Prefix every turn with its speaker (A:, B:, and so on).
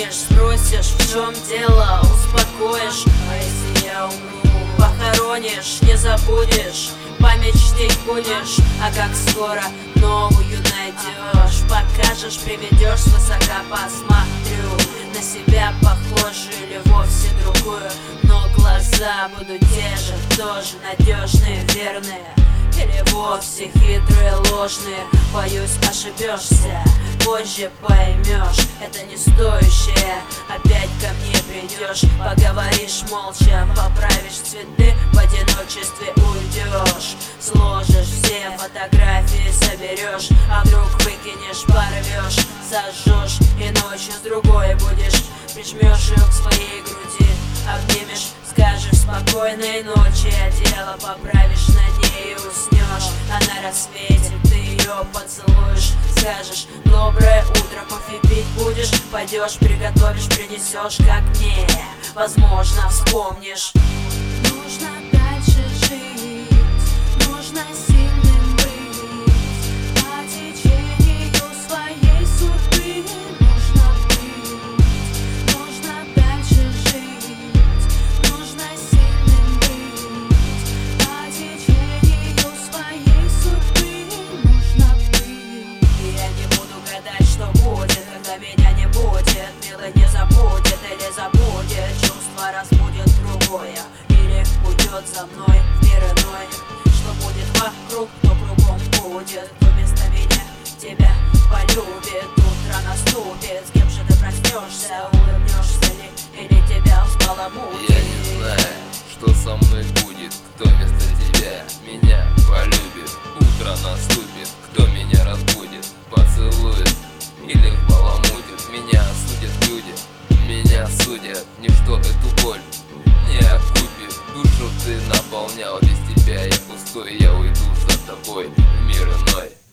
A: позвонишь, спросишь, в чем дело, успокоишь. А если я умру, похоронишь, не забудешь, память чтить будешь. А как скоро новую найдешь, покажешь, приведешь, свысока посмотрю на себя похожую или вовсе другую, но глаза будут те же, тоже надежные, верные или вовсе хитрые, ложные. Боюсь, ошибешься, позже поймешь, это не стоящее. Опять ко мне придешь, поговоришь молча, поправишь цветы, в одиночестве уйдешь. Сложишь все фотографии, соберешь, а вдруг выкинешь, порвешь, сожжешь, и ночью с другой будешь. Прижмешь ее к своей груди, обнимешь, скажешь спокойной ночи, одеяло поправишь на ней и уснешь. А на рассвете ты ее поцелуешь, скажешь доброе утро, кофе пить будешь, пойдешь, приготовишь, принесешь, как мне, возможно, вспомнишь.
B: Нужно дальше жить, нужно сильным быть, по течению своей судьбы нужно быть. Нужно дальше жить, нужно сильным быть, по течению своей судьбы нужно быть.
A: И я не буду гадать, что будет, когда меня не будет. Милый не забудет или забудет, чувство разбудит другое, или уйдет за мной в мир иной. Что будет вокруг, то кругом будет. Вместо меня тебя полюбит, утро наступит. С кем же ты проснешься, улыбнешься ли, или тебя взбаламутит?
C: Я не знаю, что со мной будет, кто вместо тебя меня полюбит. Утро наступит, кто меня разбудит, поцелует или взбаламутит. Меня судят люди, меня судят, ничто эту боль не окупит. Душу ты наполнял, без тебя я пустой, я уйду за тобой в мир иной.